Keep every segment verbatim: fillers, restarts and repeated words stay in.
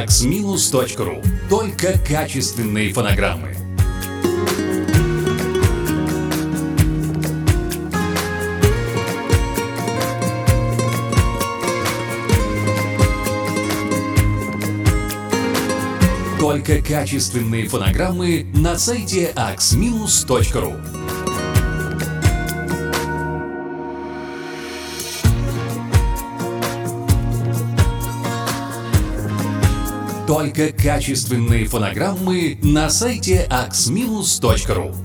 акс-минус точка ру. Только качественные фонограммы. Только качественные фонограммы на сайте акс-минус точка ру. Только качественные фонограммы на сайте акс-минус точка ру.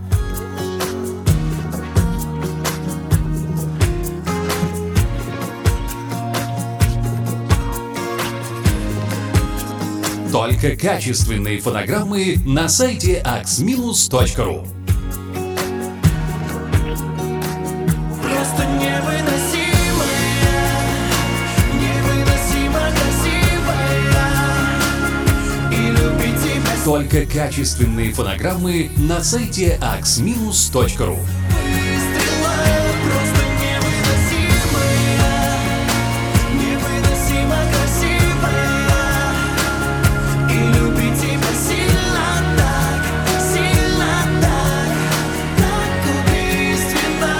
Только качественные фонограммы на сайте акс-минус точка ру. Просто невыносимая, невыносимо красивая, и любить тебя. Только качественные фонограммы на сайте акс-минус точка ру. Выстрела, просто невыносимая, невыносимо красивая, и любить тебя сильно так, сильно так, так убийственно.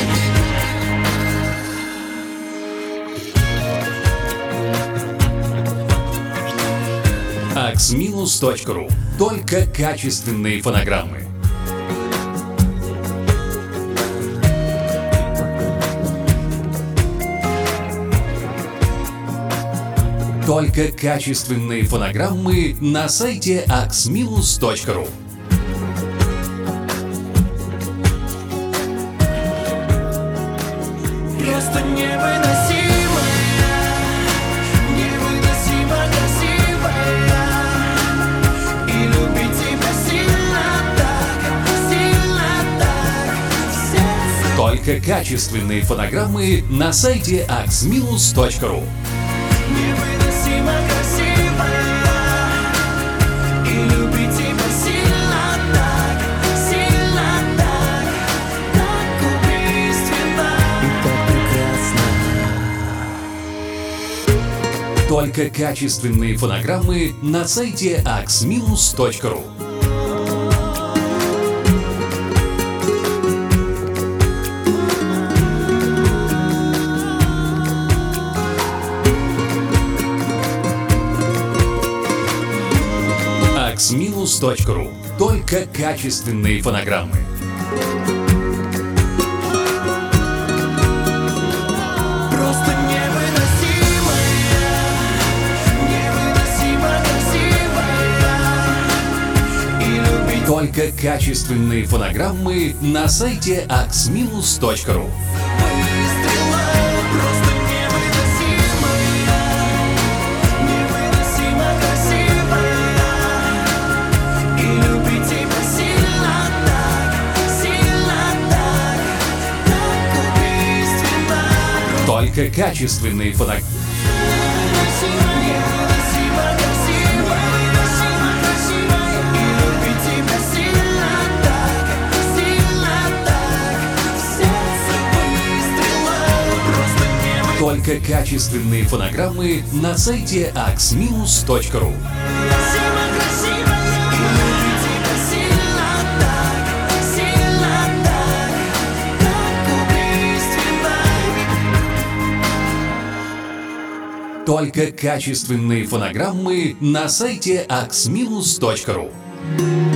акс-минус точка ру. Только качественные фонограммы. Только качественные фонограммы на сайте акс-минус точка ру. Просто невыносимая, невыносимо красивая, и любить тебя сильно так, сильно так, сердце. Только качественные фонограммы на сайте акс-минус точка ру. Невыносимо красивая, и любить тебя сильно так, сильно так, так убийственно и так прекрасно. Только качественные фонограммы на сайте акс-минус точка ру. акс-минус точка ру. Только качественные фонограммы. Просто невыносимая, невыносимо красивая, и любить. Только качественные фонограммы на сайте акс-минус точка ру. Выстрела, просто невыносимая, невыносимо красивая, и любить тебя сильно так, сильно так, так убийственно. Только качественные фонограммы. Невыносимо красивая, и любить тебя сильно так, сильно так, сердце выстрела, просто невыносимо. Только качественные фонограммы на сайте акс-минус точка ру. Красивая, и любить тебя сильно так, сильно так, так убийственно. Только качественные фонограммы на сайте акс-минус точка ру.